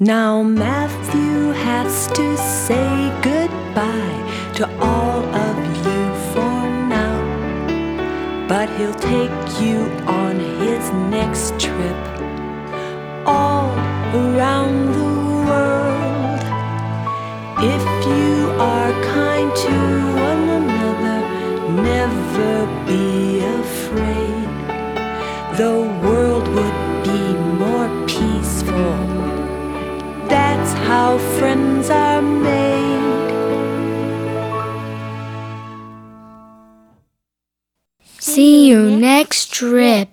Now Matthew has to say goodbye to all of you for now, but he'll take you on his next trip all around the world. If you are kind to one another, never be afraid. The world would be more peaceful. That's how friends are made. See you next trip.